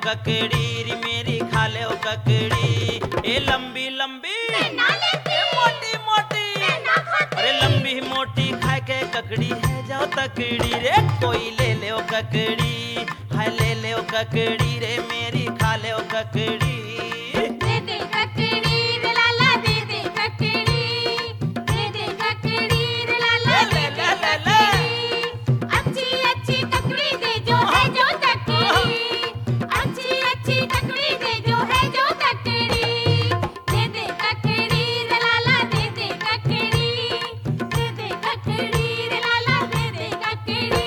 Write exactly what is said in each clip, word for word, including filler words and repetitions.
ककड़ी री मेरी खा ले ओ ककड़ी। ए लंबी लंबी ए मोटी मोटी अरे लंबी मोटी खाए के ककड़ी है जाओ तकड़ी रे कोई ले ले ओ ककड़ी हाय ले ले ओ ककड़ी रे मेरी खा ले ओ ककड़ी। दे दे ककड़ी रे लाला दे दे ककड़ी दे दे ककड़ी रे लाला दे दे ककड़ी अच्छी अच्छी ककड़ी दे जो है जो तकड़ी अच्छी अच्छी ककड़ी दे जो है जो तकड़ी दे दे ककड़ी रे लाला दे दे ककड़ी दे दे ककड़ी रे लाला दे दे ककड़ी।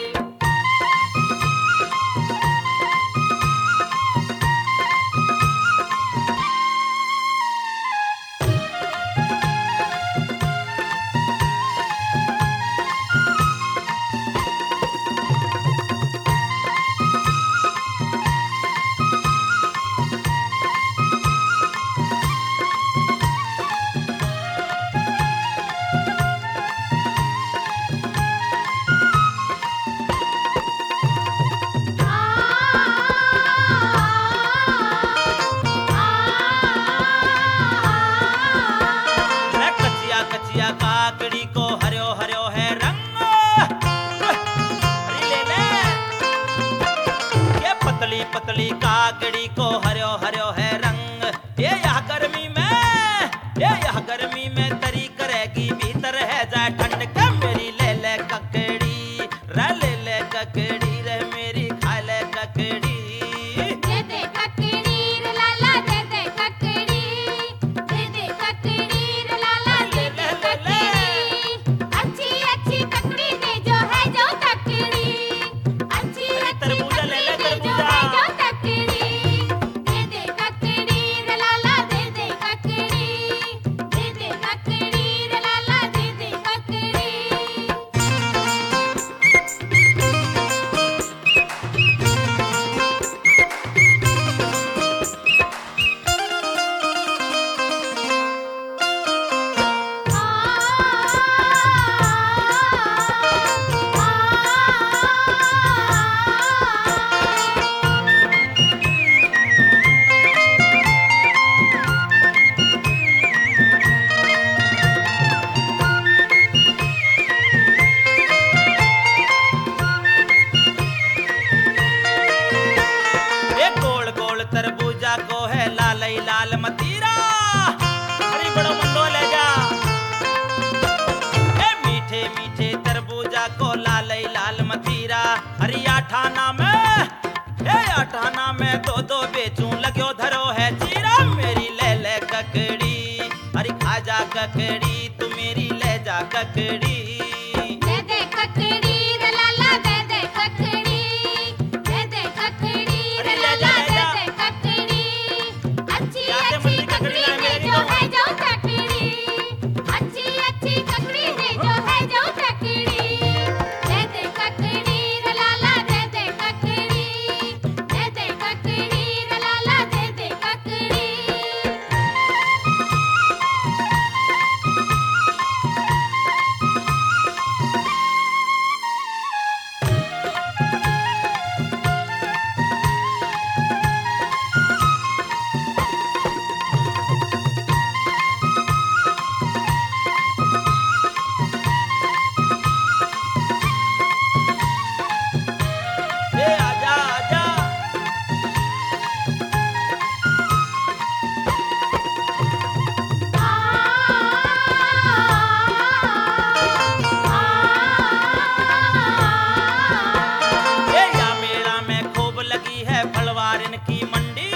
मैं कचिया कचिया काकड़ी को हरियो हरियो है रंग अरे ले ले ये पतली पतली काकड़ी को हरियो हरियो है रंग ये यह गर्मी में ये यह गर्मी में तरी करेगी भीतर है जाए ठंड का मेरी ले ले ककड़ी रे ले ले ककड़ी रे मेरी खा ले ककड़ी। दे दे ककड़ी रे लाला दे दे ककड़ी दे दे ककड़ी रे लाला दे दे ककड़ी अच्छी अच्छी ककड़ी दे जो है जो तकड़ी अच्छी अच्छी तरबूजा ले ले, ककड़ी दे जो तरबूजा। है जो तकड़ी दे दे ककड़ी रे लाला दे दे ककड़ी दे दे ककड़ी रे लाला दे दे ककड़ी। ए गोल गोल तरबूजा को है लाल ही लाल मतीरा अरे बड़ो मंडो ले जा। ए मीठे मीठे तरबूजा को लाल ही लाल मतीरा अरे आठाना में ए आठाना में दो दो बेचूं लग्यो धरो है चीरा मेरी ले ले ककड़ी अरे खा जा ककड़ी तू मेरी ले जा ककड़ी। दे दे ककड़ी रे लाला दे दे ककड़ी दे दे ककड़ी रे लाला दे दे ककड़ी अच्छी अच्छी ककड़ी दे जो है जो तकड़ी अच्छी अच्छी ककड़ी दे जो है जो तकड़ी दे दे ककड़ी रे लाला दे दे ककड़ी दे दे ककड़ी रे लाला दे दे ककड़ी। ए आजा आजा ए या मेला में खूब लगी है फलवारिन की मंडी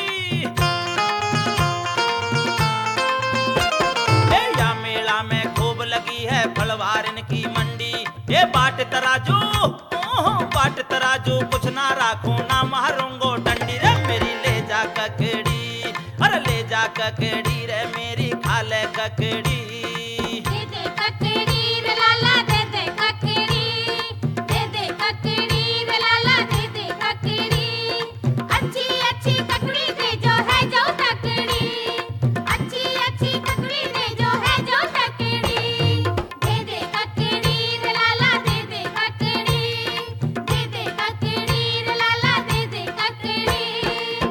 ए या मेला में खूब लगी है फलवारिन की मंडी ए बाट तराजू ओहो, बाट तराजू कुछ ना राखूं ना मारूंगो डंडी रे मेरी ले जा ककड़ी अरे ले जा ककड़ी रे मेरी खा ले ककड़ी। दे दे ककड़ी रे लाला दे दे ककड़ी दे दे ककड़ी रे लाला दे दे ककड़ी अच्छी अच्छी ककड़ी दे जो है जो तकड़ी अच्छी अच्छी ककड़ी दे जो है जो तकड़ी दे दे ककड़ी रे लाला दे दे ककड़ी दे दे ककड़ी रे लाला दे दे ककड़ी।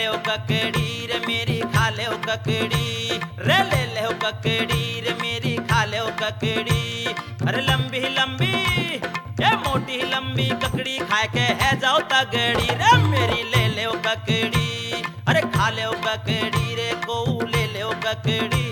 ले ककड़ी रे मेरी खा ले ककड़ी रे ले ले ककड़ी रे मेरी खा ले ककड़ी। अरे लंबी लंबी ये मोटी लंबी ककड़ी खाए के है जाओ तगड़ी रे मेरी ले ले ककड़ी। अरे खा ले ककड़ी रे को ले ले ककड़ी।